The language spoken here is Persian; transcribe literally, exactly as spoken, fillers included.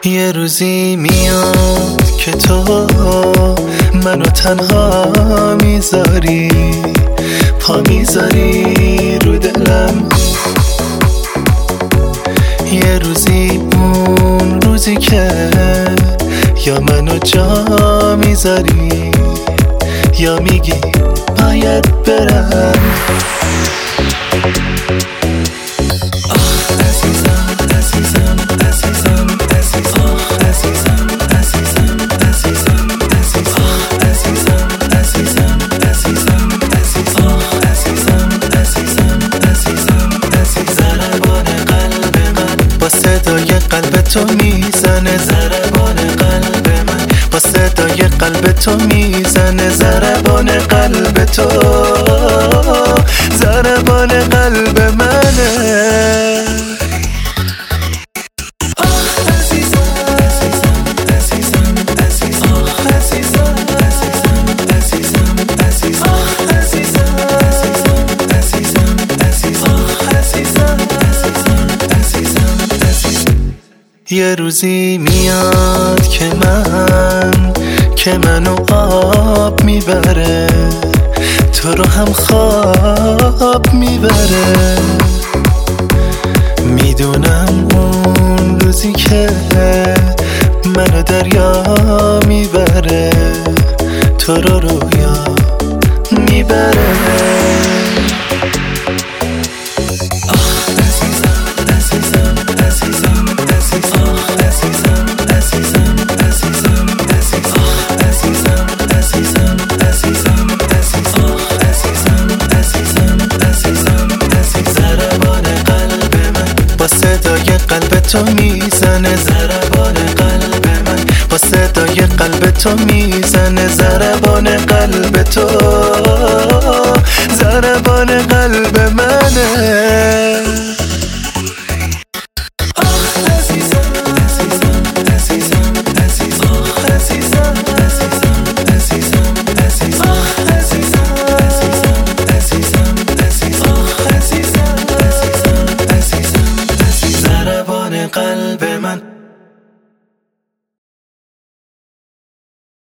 یه روزی میاد که تو منو تنها میذاری، پا میذاری رو دلم. یه روزی اون روزی که یا منو جا میذاری یا میگی باید برم. قلب تو میزنه ضربان قلب من، با صدای قلب تو میزنه ضربان قلب تو، ضربان قلب منه. یه روزی میاد که من که منو آب میبره، تو رو هم خواب میبره. میدونم اون روزی که منو دریا میبره، تو رو رویا میبره. قلب تو میزنه ضربان قلب من، با صدای قلب تو میزنه ضربان قلب تو، ضربان قلب